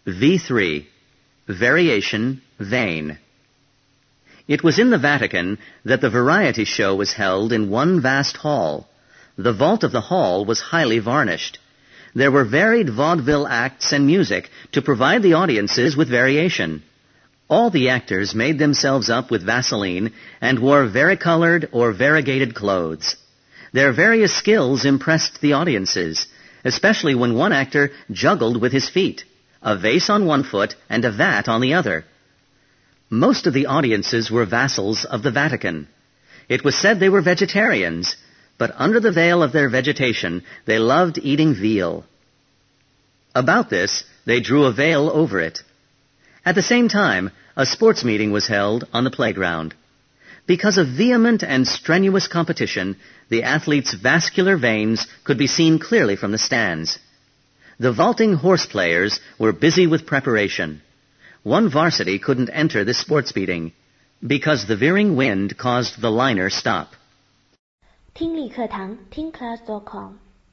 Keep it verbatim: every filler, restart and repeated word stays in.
V three. Variation, vain. It was in the Vatican that the variety show was held in one vast hall. The vault of the hall was highly varnished. There were varied vaudeville acts and music to provide the audiences with variation. All the actors made themselves up with Vaseline and wore varicolored or variegated clothes. Their various skills impressed the audiences, especially when one actor juggled with his feet, a vase on one foot and a vat on the other. Most of the audiences were vassals of the Vatican. It was said they were vegetarians, but under the veil of their vegetation, they loved eating veal. About this, they drew a veil over it. At the same time, a sports meeting was held on the playground. Because of vehement and strenuous competition, the athletes' vascular veins could be seen clearly from the stands. The vaulting horse players were busy with preparation. One varsity couldn't enter this sports meeting because the veering wind caused the liner stop. 听力课堂听 class dot com